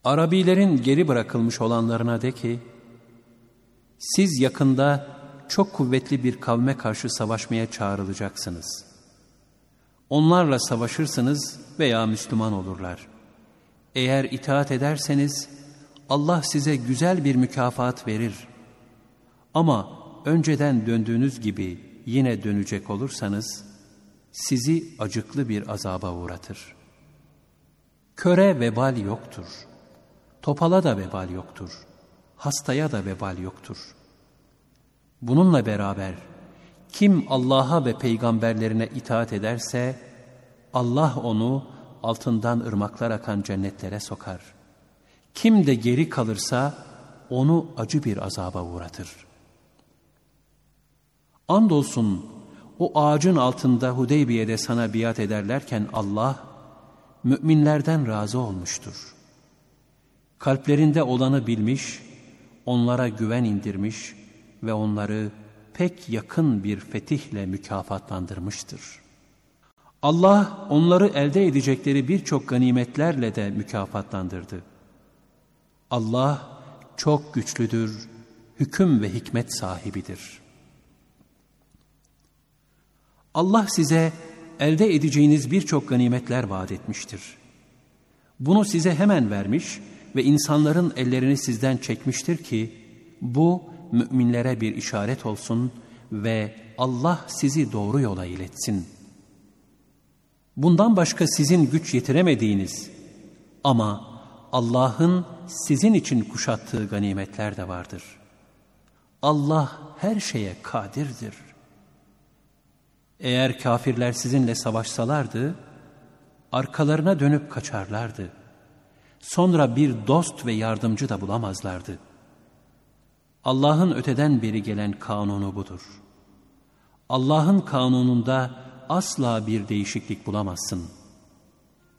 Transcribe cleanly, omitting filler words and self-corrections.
Arabilerin geri bırakılmış olanlarına de ki, siz yakında çok kuvvetli bir kavme karşı savaşmaya çağrılacaksınız. Onlarla savaşırsınız veya Müslüman olurlar. Eğer itaat ederseniz Allah size güzel bir mükafat verir. Ama önceden döndüğünüz gibi yine dönecek olursanız sizi acıklı bir azaba uğratır. Köre vebal yoktur. Topala da vebal yoktur. Hastaya da vebal yoktur. Bununla beraber kim Allah'a ve peygamberlerine itaat ederse Allah onu altından ırmaklar akan cennetlere sokar. Kim de geri kalırsa onu acı bir azaba uğratır. Andolsun o ağacın altında Hudeybiye'de sana biat ederlerken Allah müminlerden razı olmuştur. Kalplerinde olanı bilmiş, onlara güven indirmiş ve onları pek yakın bir fetihle mükafatlandırmıştır. Allah onları elde edecekleri birçok ganimetlerle de mükafatlandırdı. Allah çok güçlüdür, hüküm ve hikmet sahibidir. Allah size elde edeceğiniz birçok ganimetler vaat etmiştir. Bunu size hemen vermiş ve insanların ellerini sizden çekmiştir ki bu müminlere bir işaret olsun ve Allah sizi doğru yola iletsin. Bundan başka sizin güç yetiremediğiniz ama Allah'ın sizin için kuşattığı ganimetler de vardır. Allah her şeye kadirdir. Eğer kafirler sizinle savaşsalardı, arkalarına dönüp kaçarlardı. Sonra bir dost ve yardımcı da bulamazlardı. Allah'ın öteden beri gelen kanunu budur. Allah'ın kanununda asla bir değişiklik bulamazsın.